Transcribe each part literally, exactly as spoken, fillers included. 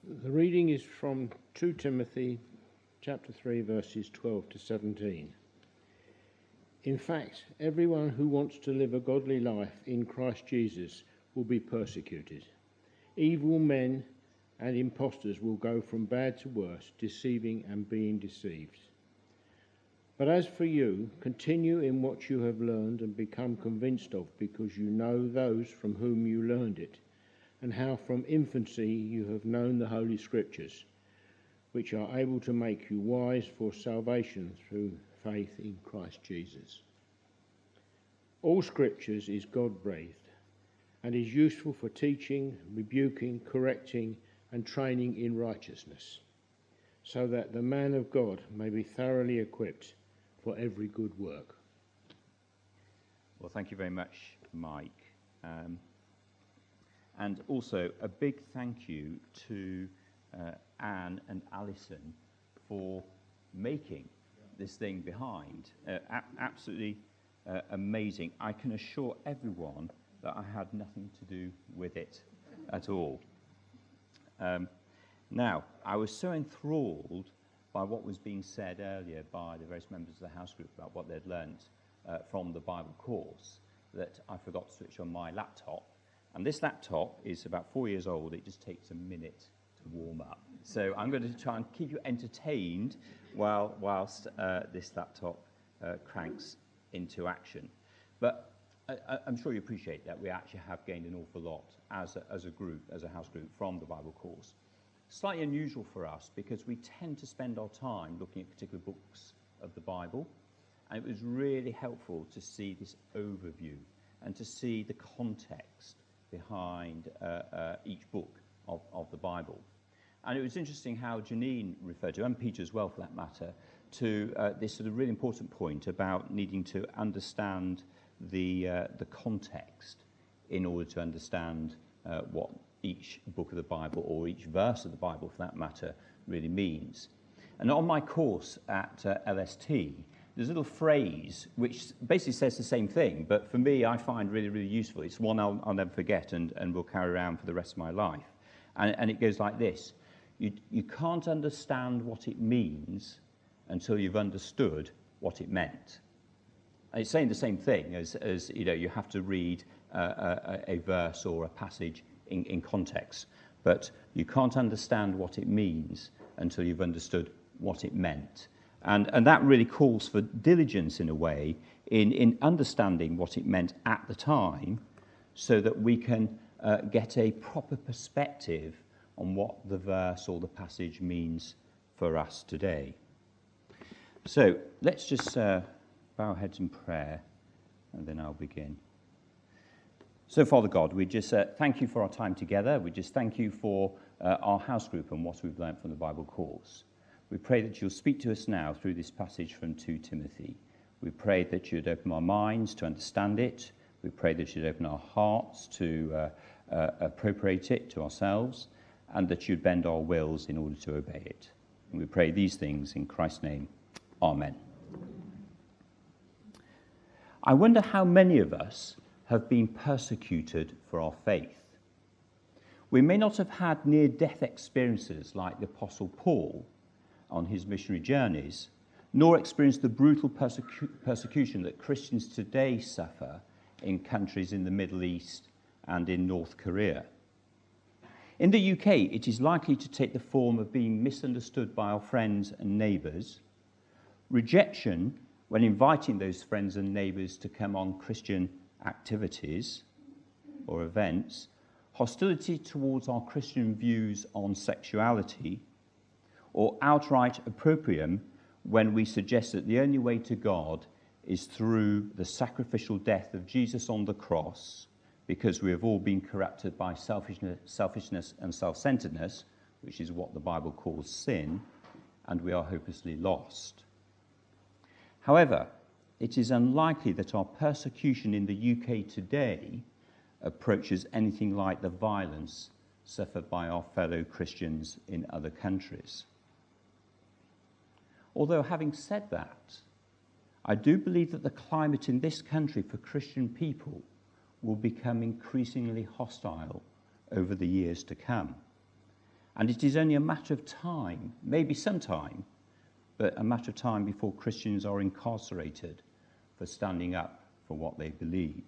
The reading is from Second Timothy chapter three, verses twelve to seventeen. In fact, everyone who wants to live a godly life in Christ Jesus will be persecuted. Evil men and impostors will go from bad to worse, deceiving and being deceived. But as for you, continue in what you have learned and become convinced of, because you know those from whom you learned it, and how from infancy you have known the Holy Scriptures, which are able to make you wise for salvation through faith in Christ Jesus. All Scriptures is God-breathed and is useful for teaching, rebuking, correcting, and training in righteousness, so that the man of God may be thoroughly equipped for every good work. Well, thank you very much, Mike. Um, and also a big thank you to uh, Anne and Alison for making this thing behind. Uh, a- absolutely uh, amazing. I can assure everyone that I had nothing to do with it at all. Um, now, I was so enthralled by what was being said earlier by the various members of the house group about what they'd learnt uh, from the Bible course that I forgot to switch on my laptop. And this laptop is about four years old. It just takes a minute to warm up. So I'm going to try and keep you entertained while whilst uh, this laptop uh, cranks into action. But I, I'm sure you appreciate that we actually have gained an awful lot as a, as a group, as a house group, from the Bible course. Slightly unusual for us because we tend to spend our time looking at particular books of the Bible, and it was really helpful to see this overview and to see the context behind uh, uh, each book of, of the Bible. And it was interesting how Janine referred to, and Peter as well for that matter, to uh, this sort of really important point about needing to understand the, uh, the context in order to understand uh, what each book of the Bible, or each verse of the Bible for that matter, really means. And on my course at uh, L S T, there's a little phrase which basically says the same thing, but for me I find really, really useful. It's one I'll, I'll never forget and, and will carry around for the rest of my life. And, and it goes like this. You, you can't understand what it means until you've understood what it meant. And it's saying the same thing as, as you know, you have to read uh, a, a verse or a passage In, in context, but you can't understand what it means until you've understood what it meant. And, and that really calls for diligence in a way in, in understanding what it meant at the time so that we can uh, get a proper perspective on what the verse or the passage means for us today. So let's just uh, bow our heads in prayer and then I'll begin. So, Father God, we just uh, thank you for our time together. We just thank you for uh, our house group and what we've learned from the Bible course. We pray that you'll speak to us now through this passage from Second Timothy. We pray that you'd open our minds to understand it. We pray that you'd open our hearts to uh, uh, appropriate it to ourselves, and that you'd bend our wills in order to obey it. And we pray these things in Christ's name. Amen. I wonder how many of us have been persecuted for our faith. We may not have had near-death experiences like the Apostle Paul on his missionary journeys, nor experienced the brutal persecu- persecution that Christians today suffer in countries in the Middle East and in North Korea. In the U K, it is likely to take the form of being misunderstood by our friends and neighbours, rejection when inviting those friends and neighbours to come on Christian activities or events, hostility towards our Christian views on sexuality, or outright opprobrium when we suggest that the only way to God is through the sacrificial death of Jesus on the cross, because we have all been corrupted by selfishness, selfishness and self-centeredness, which is what the Bible calls sin, and we are hopelessly lost. However, it is unlikely that our persecution in the U K today approaches anything like the violence suffered by our fellow Christians in other countries. Although, having said that, I do believe that the climate in this country for Christian people will become increasingly hostile over the years to come. And it is only a matter of time, maybe some time, but a matter of time before Christians are incarcerated for standing up for what they believe.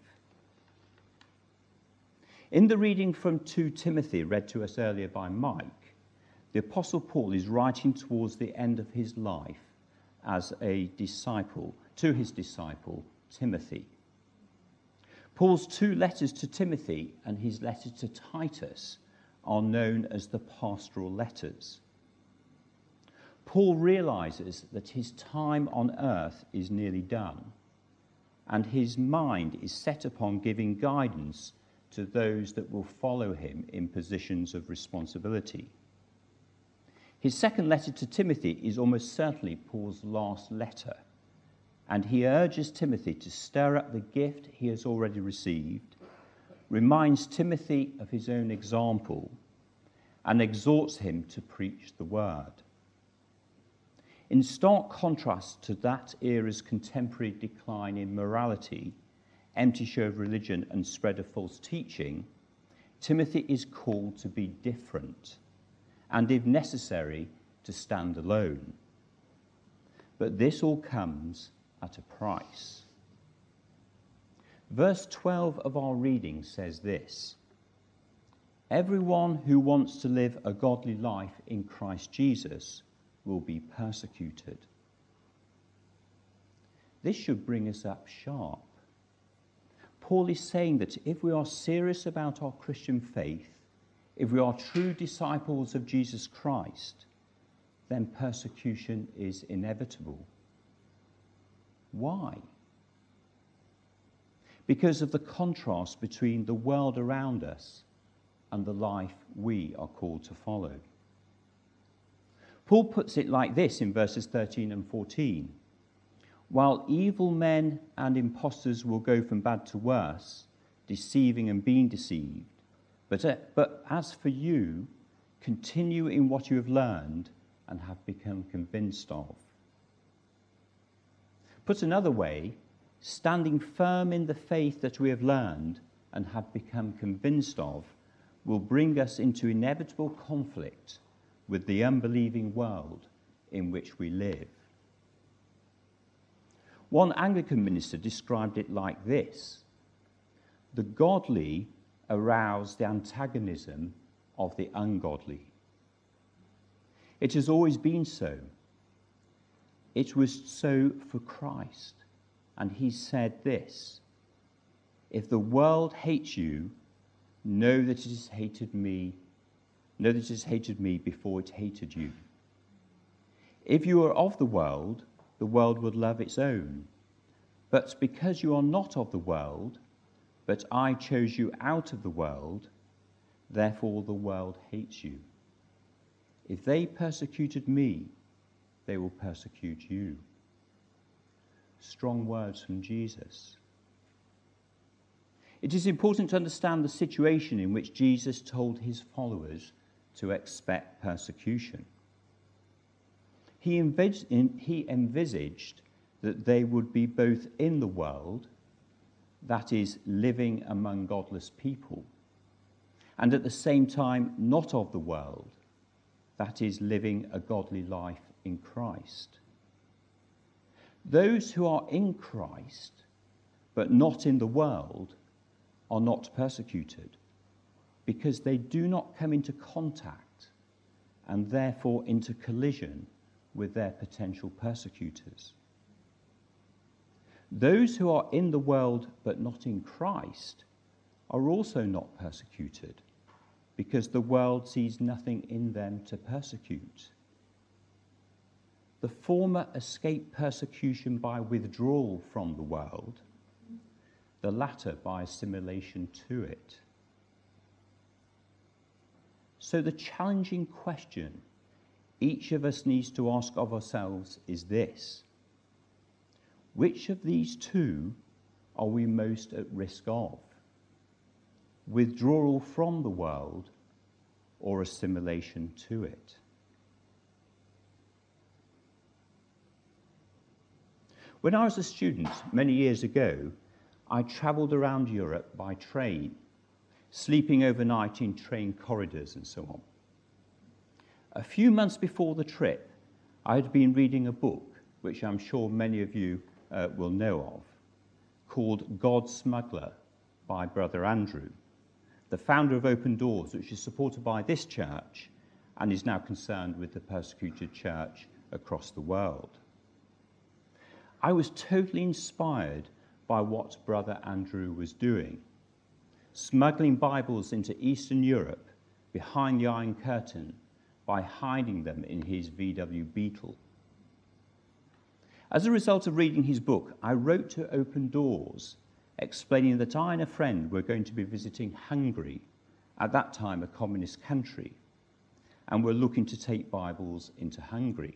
In the reading from Second Timothy, read to us earlier by Mike, the Apostle Paul is writing towards the end of his life as a disciple, to his disciple, Timothy. Paul's two letters to Timothy and his letter to Titus are known as the pastoral letters. Paul realizes that his time on earth is nearly done, and his mind is set upon giving guidance to those that will follow him in positions of responsibility. His second letter to Timothy is almost certainly Paul's last letter, and he urges Timothy to stir up the gift he has already received, reminds Timothy of his own example, and exhorts him to preach the word. In stark contrast to that era's contemporary decline in morality, empty show of religion, and spread of false teaching, Timothy is called to be different, and if necessary, to stand alone. But this all comes at a price. Verse twelve of our reading says this: "Everyone who wants to live a godly life in Christ Jesus will be persecuted." This should bring us up sharp. Paul is saying that if we are serious about our Christian faith, if we are true disciples of Jesus Christ, then persecution is inevitable. Why? Because of the contrast between the world around us and the life we are called to follow. Paul puts it like this in verses thirteen and fourteen. "While evil men and impostors will go from bad to worse, deceiving and being deceived, but, uh, but as for you, continue in what you have learned and have become convinced of." Put another way, standing firm in the faith that we have learned and have become convinced of will bring us into inevitable conflict with the unbelieving world in which we live. One Anglican minister described it like this: "The godly arouse the antagonism of the ungodly." It has always been so. It was so for Christ, and he said this: "If the world hates you, know that it has hated me, know that it has hated me before it hated you. If you are of the world, the world would love its own. But because you are not of the world, but I chose you out of the world, therefore the world hates you. If they persecuted me, they will persecute you." Strong words from Jesus. It is important to understand the situation in which Jesus told his followers to expect persecution. He envisaged that they would be both in the world, that is, living among godless people, and at the same time not of the world, that is, living a godly life in Christ. Those who are in Christ but not in the world are not persecuted, because they do not come into contact and therefore into collision with their potential persecutors. Those who are in the world but not in Christ are also not persecuted, because the world sees nothing in them to persecute. The former escape persecution by withdrawal from the world, the latter by assimilation to it. So the challenging question each of us needs to ask of ourselves is this: which of these two are we most at risk of? Withdrawal from the world or assimilation to it? When I was a student many years ago, I travelled around Europe by train, sleeping overnight in train corridors and so on. A few months before the trip, I had been reading a book, which I'm sure many of you uh, will know of, called God's Smuggler by Brother Andrew, the founder of Open Doors, which is supported by this church and is now concerned with the persecuted church across the world. I was totally inspired by what Brother Andrew was doing, smuggling Bibles into Eastern Europe behind the Iron Curtain by hiding them in his V W Beetle. As a result of reading his book, I wrote to Open Doors, explaining that I and a friend were going to be visiting Hungary, at that time a communist country, and were looking to take Bibles into Hungary.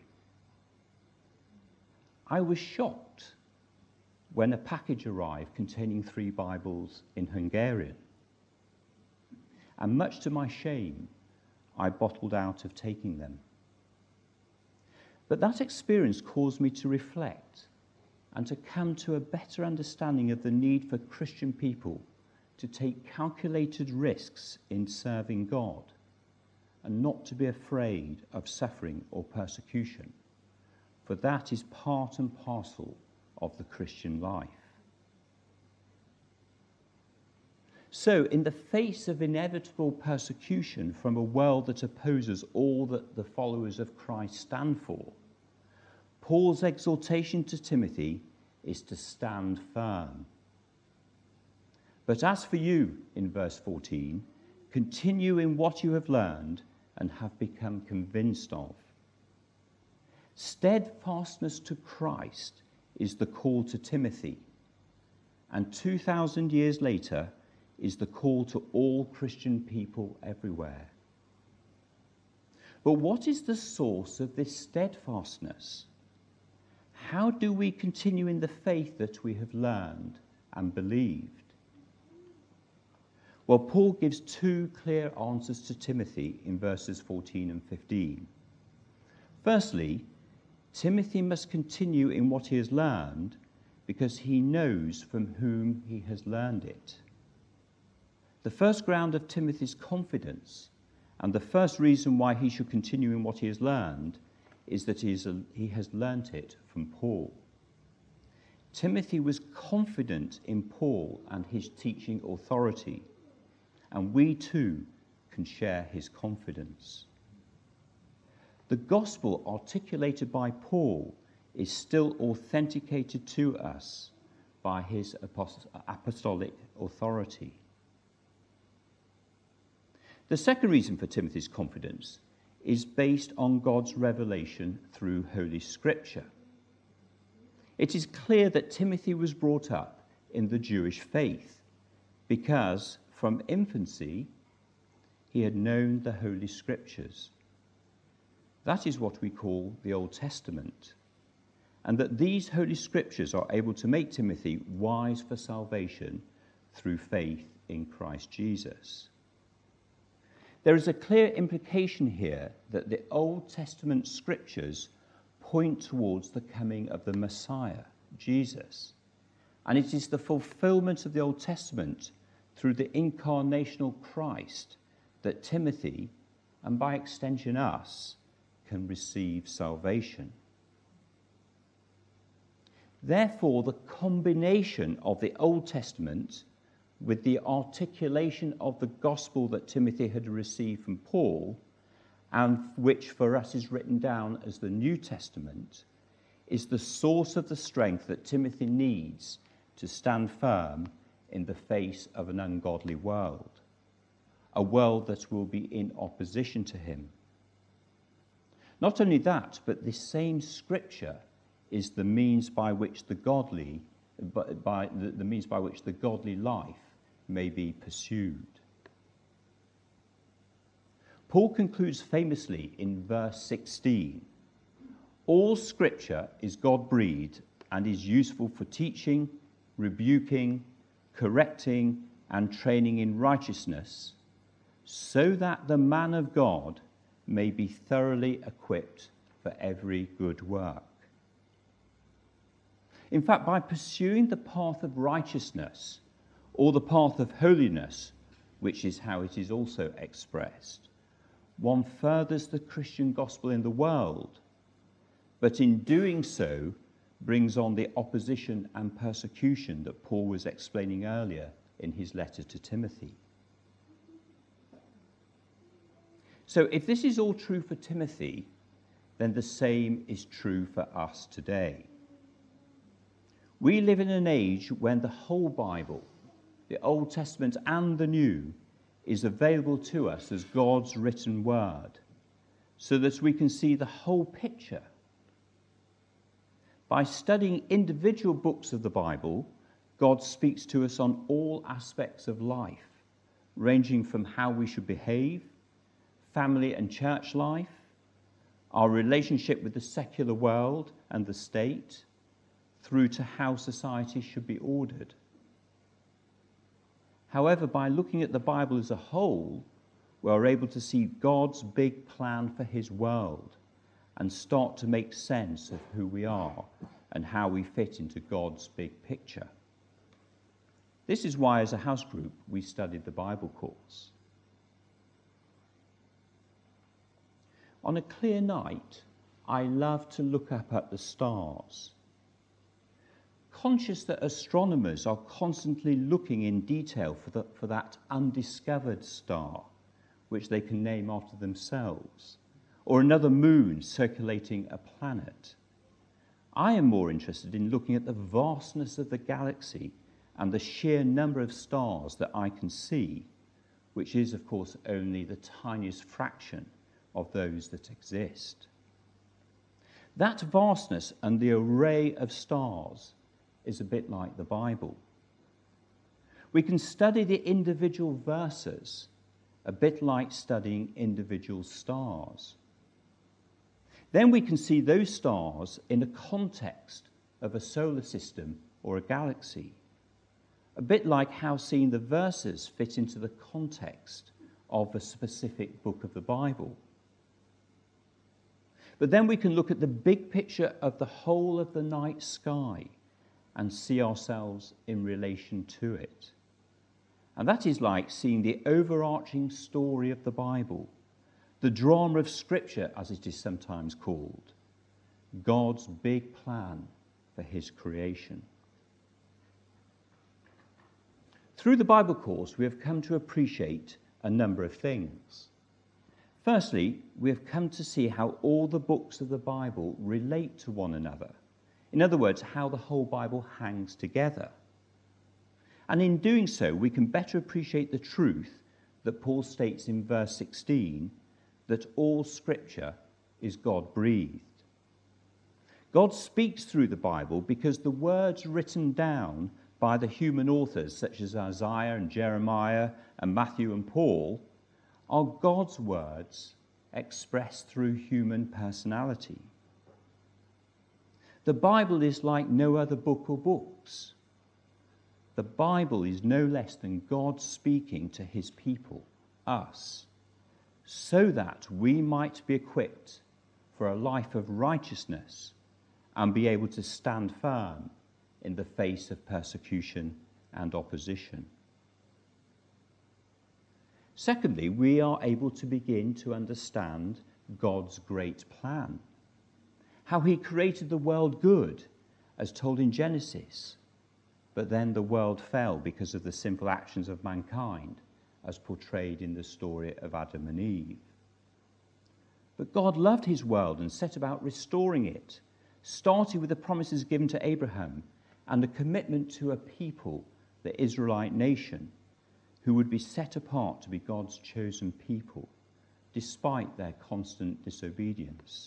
I was shocked when a package arrived containing three Bibles in Hungarian. And much to my shame, I bottled out of taking them. But that experience caused me to reflect and to come to a better understanding of the need for Christian people to take calculated risks in serving God and not to be afraid of suffering or persecution, for that is part and parcel of the Christian life. So, in the face of inevitable persecution from a world that opposes all that the followers of Christ stand for, Paul's exhortation to Timothy is to stand firm. But as for you, in verse fourteen, continue in what you have learned and have become convinced of. Steadfastness to Christ is the call to Timothy, and two thousand years later is the call to all Christian people everywhere. But what is the source of this steadfastness? How do we continue in the faith that we have learned and believed? Well, Paul gives two clear answers to Timothy in verses fourteen and fifteen. Firstly, Timothy must continue in what he has learned because he knows from whom he has learned it. The first ground of Timothy's confidence and the first reason why he should continue in what he has learned is that he, is a, he has learnt it from Paul. Timothy was confident in Paul and his teaching authority, and we too can share his confidence. The gospel articulated by Paul is still authenticated to us by his apostolic authority. The second reason for Timothy's confidence is based on God's revelation through Holy Scripture. It is clear that Timothy was brought up in the Jewish faith because from infancy he had known the Holy Scriptures. That is what we call the Old Testament, and that these Holy Scriptures are able to make Timothy wise for salvation through faith in Christ Jesus. There is a clear implication here that the Old Testament Scriptures point towards the coming of the Messiah, Jesus, and it is the fulfillment of the Old Testament through the incarnational Christ that Timothy, and by extension us, can receive salvation. Therefore, the combination of the Old Testament with the articulation of the gospel that Timothy had received from Paul, and which for us is written down as the New Testament, is the source of the strength that Timothy needs to stand firm in the face of an ungodly world, a world that will be in opposition to him. Not only that, but this same Scripture is the means by which the godly, by, by the, the means by which the godly life may be pursued. Paul concludes famously in verse sixteen, all Scripture is God-breathed and is useful for teaching, rebuking, correcting, and training in righteousness, so that the man of God may be thoroughly equipped for every good work. In fact, by pursuing the path of righteousness, or the path of holiness, which is how it is also expressed, one furthers the Christian gospel in the world, but in doing so brings on the opposition and persecution that Paul was explaining earlier in his letter to Timothy. So if this is all true for Timothy, then the same is true for us today. We live in an age when the whole Bible, the Old Testament and the New, is available to us as God's written word, so that we can see the whole picture. By studying individual books of the Bible, God speaks to us on all aspects of life, ranging from how we should behave, family and church life, our relationship with the secular world and the state, through to how society should be ordered. However, by looking at the Bible as a whole, we are able to see God's big plan for his world and start to make sense of who we are and how we fit into God's big picture. This is why, as a house group, we studied the Bible course. On a clear night, I love to look up at the stars. Conscious that astronomers are constantly looking in detail for, the, for that undiscovered star, which they can name after themselves, or another moon circulating a planet. I am more interested in looking at the vastness of the galaxy and the sheer number of stars that I can see, which is, of course, only the tiniest fraction of those that exist. That vastness and the array of stars is a bit like the Bible. We can study the individual verses a bit like studying individual stars. Then we can see those stars in the context of a solar system or a galaxy, a bit like how seeing the verses fit into the context of a specific book of the Bible. But then we can look at the big picture of the whole of the night sky and see ourselves in relation to it. And that is like seeing the overarching story of the Bible, the drama of Scripture, as it is sometimes called, God's big plan for his creation. Through the Bible course, we have come to appreciate a number of things. Firstly, we have come to see how all the books of the Bible relate to one another. In other words, how the whole Bible hangs together. And in doing so, we can better appreciate the truth that Paul states in verse sixteen, that all Scripture is God-breathed. God speaks through the Bible because the words written down by the human authors, such as Isaiah and Jeremiah and Matthew and Paul, are God's words expressed through human personality. The Bible is like no other book or books. The Bible is no less than God speaking to his people, us, so that we might be equipped for a life of righteousness and be able to stand firm in the face of persecution and opposition. Secondly, we are able to begin to understand God's great plan, how he created the world good, as told in Genesis, but then the world fell because of the sinful actions of mankind, as portrayed in the story of Adam and Eve. But God loved his world and set about restoring it, starting with the promises given to Abraham and the commitment to a people, the Israelite nation, who would be set apart to be God's chosen people, despite their constant disobedience.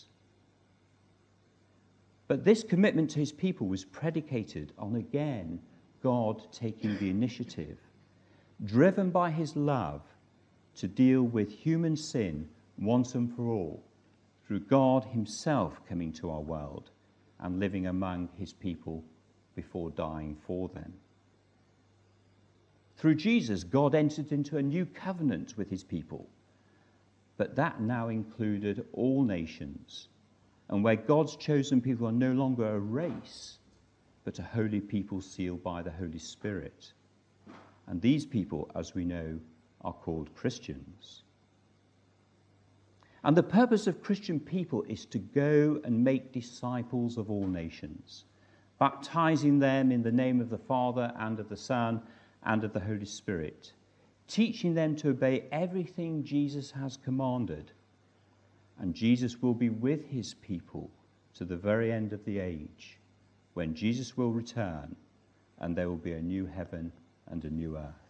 But this commitment to his people was predicated on, again, God taking the initiative, driven by his love to deal with human sin once and for all, through God himself coming to our world and living among his people before dying for them. Through Jesus, God entered into a new covenant with his people, but that now included all nations, and where God's chosen people are no longer a race, but a holy people sealed by the Holy Spirit. And these people, as we know, are called Christians. And the purpose of Christian people is to go and make disciples of all nations, baptizing them in the name of the Father and of the Son and of the Holy Spirit, teaching them to obey everything Jesus has commanded. And Jesus will be with his people to the very end of the age, when Jesus will return and there will be a new heaven and a new earth.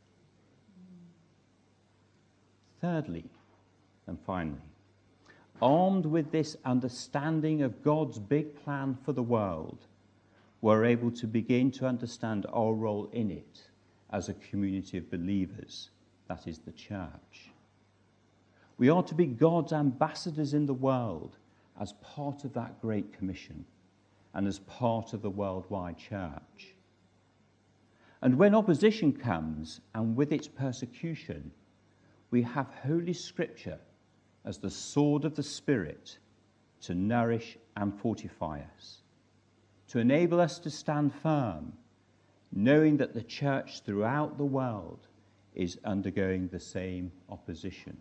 Thirdly, and finally, armed with this understanding of God's big plan for the world, we're able to begin to understand our role in it as a community of believers, that is the church. We are to be God's ambassadors in the world as part of that Great Commission and as part of the worldwide church. And when opposition comes, and with its persecution, we have Holy Scripture as the sword of the Spirit to nourish and fortify us, to enable us to stand firm, knowing that the church throughout the world is undergoing the same opposition.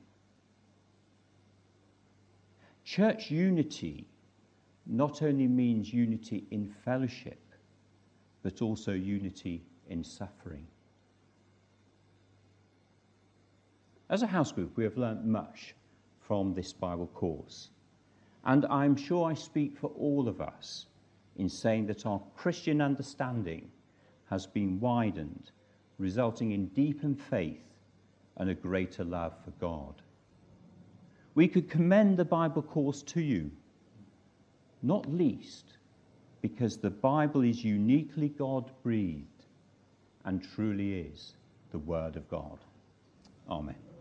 Church unity not only means unity in fellowship, but also unity in suffering. As a house group, we have learnt much from this Bible course, and I'm sure I speak for all of us in saying that our Christian understanding has been widened, resulting in deepened faith and a greater love for God. We could commend the Bible course to you, not least because the Bible is uniquely God-breathed and truly is the Word of God. Amen.